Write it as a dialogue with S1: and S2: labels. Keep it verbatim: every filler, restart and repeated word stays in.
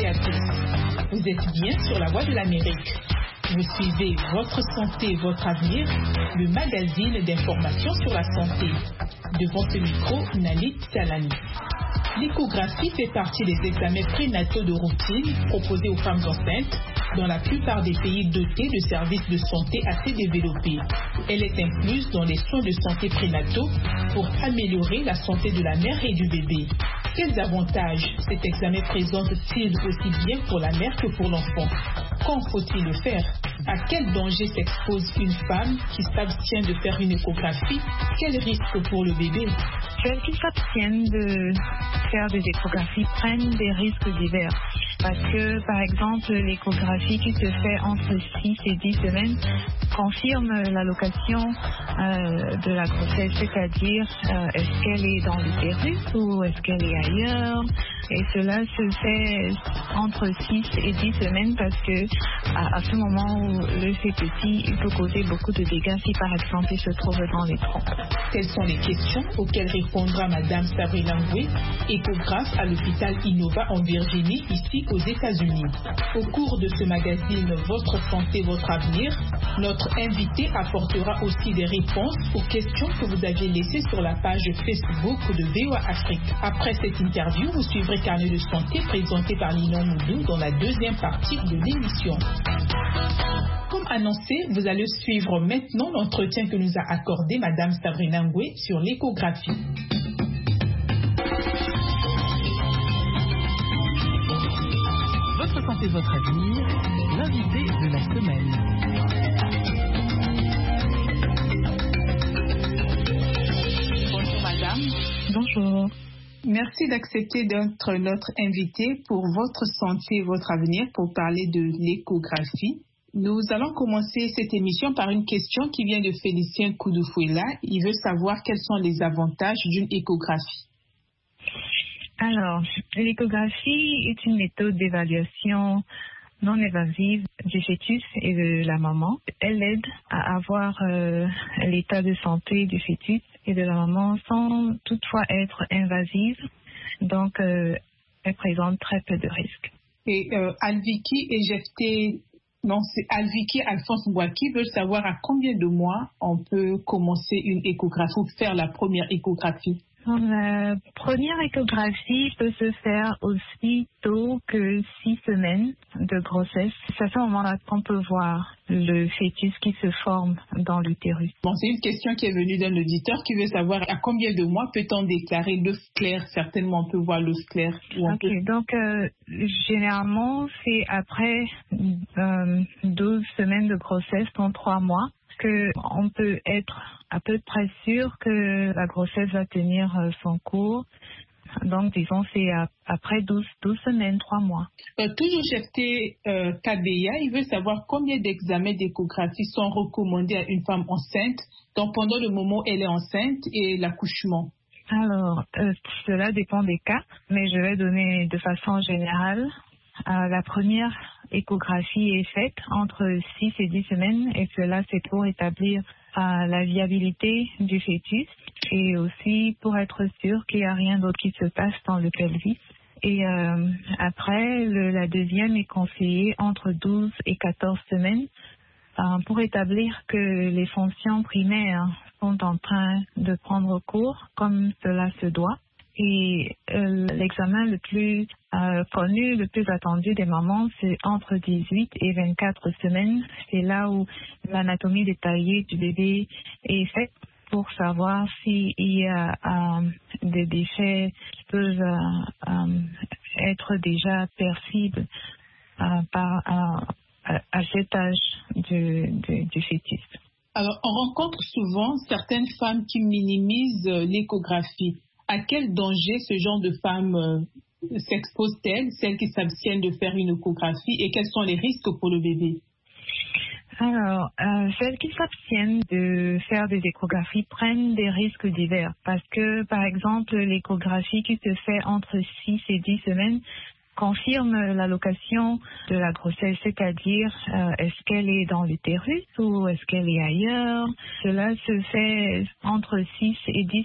S1: et à tous. Vous êtes bien sur la voie de l'Amérique. Vous suivez Votre santé, votre avenir, le magazine d'information sur la santé. Devant ce micro, Nalit Salani. L'échographie fait partie des examens prénataux de routine proposés aux femmes enceintes dans la plupart des pays dotés de services de santé assez développés. Elle est incluse dans les soins de santé prénataux pour améliorer la santé de la mère et du bébé. Quels avantages cet examen présente-t-il aussi bien pour la mère que pour l'enfant? Quand faut-il le faire? À quel danger s'expose une femme qui s'abstient de faire une échographie? Quel risque pour le bébé?
S2: Celles qui s'abstiennent de faire des échographies prennent des risques divers. Parce que, par exemple, l'échographie qui se fait entre six et dix semaines confirme la location euh, de la grossesse, c'est-à-dire euh, est-ce qu'elle est dans l'utérus ou est-ce qu'elle est ailleurs. Et cela se fait entre six et dix semaines parce que à, à ce moment où le fait petit, il peut causer beaucoup de dégâts si par exemple il se trouve dans les trompes.
S1: Quelles sont les questions auxquelles répondra Madame Sabrina Ngwe, échographe à l'hôpital Innova en Virginie, ici aux États-Unis. Au cours de ce magazine Votre santé, votre avenir, notre invité apportera aussi des réponses aux questions que vous aviez laissées sur la page Facebook de V O A Afrique. Après cette interview, vous suivrez Carnet de santé présenté par Lino Moudou dans la deuxième partie de l'émission. Comme annoncé, vous allez suivre maintenant l'entretien que nous a accordé Madame Sabrina Ngwe sur l'échographie.
S3: Votre santé, votre avenir, l'invité de la semaine.
S1: Bonjour Madame.
S2: Bonjour.
S1: Merci d'accepter d'être notre invité pour Votre santé, votre avenir, pour parler de l'échographie. Nous allons commencer cette émission par une question qui vient de Félicien Koudoufuela. Il veut savoir quels sont les avantages d'une échographie.
S2: Alors, l'échographie est une méthode d'évaluation non invasive du fœtus et de la maman. Elle aide à avoir euh, l'état de santé du fœtus et de la maman sans toutefois être invasive. Donc, euh, elle présente très peu de risques.
S1: Et euh, Alviki Ejefté, non, c'est Alviki Alphonse Mbouaki veut savoir à combien de mois on peut commencer une échographie ou faire la première échographie.
S2: La première échographie peut se faire aussi tôt que six semaines de grossesse. C'est à ce moment-là qu'on peut voir le fœtus qui se forme dans l'utérus.
S1: Bon, c'est une question qui est venue d'un auditeur qui veut savoir à combien de mois peut-on déclarer l'œuf clair. Certainement, on peut voir l'œuf clair.
S2: Ok, peut... donc euh, généralement, c'est après euh, douze semaines de grossesse, dans trois mois, qu'on peut être à peu près sûr que la grossesse va tenir son cours. Donc, disons, c'est après douze, douze semaines, trois mois.
S1: Euh, toujours G F T euh, Kabeya, il veut savoir combien d'examens d'échographie sont recommandés à une femme enceinte, donc pendant le moment où elle est enceinte et l'accouchement.
S2: Alors, euh, cela dépend des cas, mais je vais donner de façon générale. Euh, la première échographie est faite entre six et dix semaines et cela c'est pour établir euh, la viabilité du fœtus et aussi pour être sûr qu'il n'y a rien d'autre qui se passe dans le pelvis. Et euh, après, le, la deuxième est conseillée entre douze et quatorze semaines euh, pour établir que les fonctions primaires sont en train de prendre cours comme cela se doit. Et euh, l'examen le plus euh, connu, le plus attendu des mamans, c'est entre dix-huit et vingt-quatre semaines. C'est là où l'anatomie détaillée du bébé est faite pour savoir s'il y a euh, des déchets qui peuvent euh, euh, être déjà percibles euh, par, euh, à cet âge du, du, du fœtus.
S1: Alors, on rencontre souvent certaines femmes qui minimisent l'échographie. À quel danger ce genre de femmes euh, s'exposent-elles, celles qui s'abstiennent de faire une échographie, et quels sont les risques pour le bébé?
S2: Alors, euh, celles qui s'abstiennent de faire des échographies prennent des risques divers parce que, par exemple, l'échographie qui se fait entre six et dix semaines confirme la location de la grossesse, c'est-à-dire euh, est-ce qu'elle est dans l'utérus ou est-ce qu'elle est ailleurs. Cela se fait entre six et dix